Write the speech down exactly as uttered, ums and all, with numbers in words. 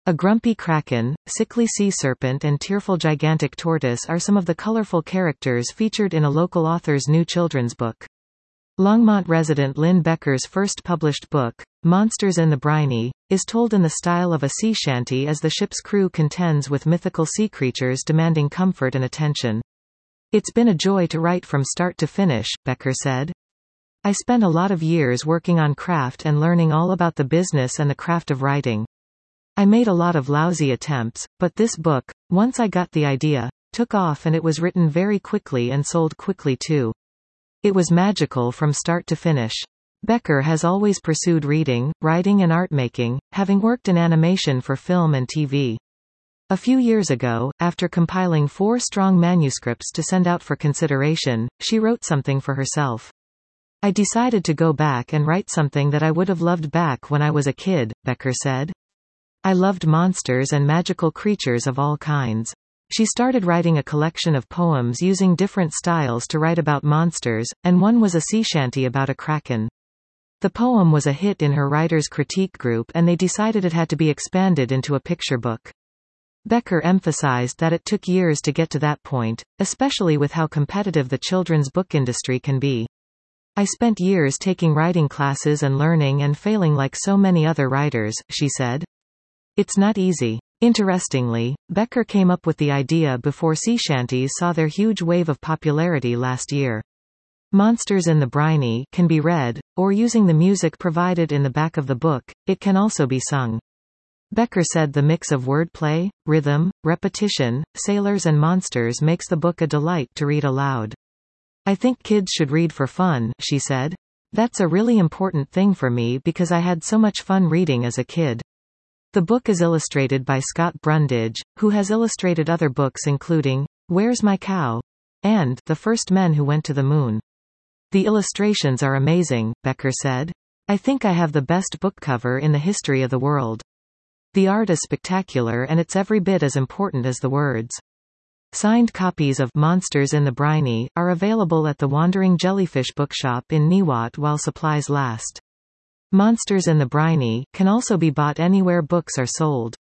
A grumpy kraken, sickly sea serpent and tearful gigantic tortoise are some of the colorful characters featured in a local author's new children's book. Longmont resident Lynn Becker's first published book, Monsters in the Briny, is told in the style of a sea shanty as the ship's crew contends with mythical sea creatures demanding comfort and attention. "It's been a joy to write from start to finish," Becker said. "I spent a lot of years working on craft and learning all about the business and the craft of writing. I made a lot of lousy attempts, but this book, once I got the idea, took off and it was written very quickly and sold quickly too. It was magical from start to finish." Becker has always pursued reading, writing and art making, having worked in animation for film and T V. A few years ago, after compiling four strong manuscripts to send out for consideration, she wrote something for herself. "I decided to go back and write something that I would have loved back when I was a kid," Becker said. "I loved monsters and magical creatures of all kinds." She started writing a collection of poems using different styles to write about monsters, and one was a sea shanty about a kraken. The poem was a hit in her writer's critique group and they decided it had to be expanded into a picture book. Becker emphasized that it took years to get to that point, especially with how competitive the children's book industry can be. "I spent years taking writing classes and learning and failing like so many other writers," she said. "It's not easy." Interestingly, Becker came up with the idea before sea shanties saw their huge wave of popularity last year. Monsters in the Briny can be read, or using the music provided in the back of the book, it can also be sung. Becker said the mix of wordplay, rhythm, repetition, sailors and monsters makes the book a delight to read aloud. "I think kids should read for fun," she said. "That's a really important thing for me because I had so much fun reading as a kid." The book is illustrated by Scott Brundage, who has illustrated other books including Where's My Cow? And The First Men Who Went to the Moon. "The illustrations are amazing," Becker said. "I think I have the best book cover in the history of the world. The art is spectacular and it's every bit as important as the words." Signed copies of Monsters in the Briny are available at the Wandering Jellyfish Bookshop in Niwot while supplies last. Monsters in the Briny can also be bought anywhere books are sold.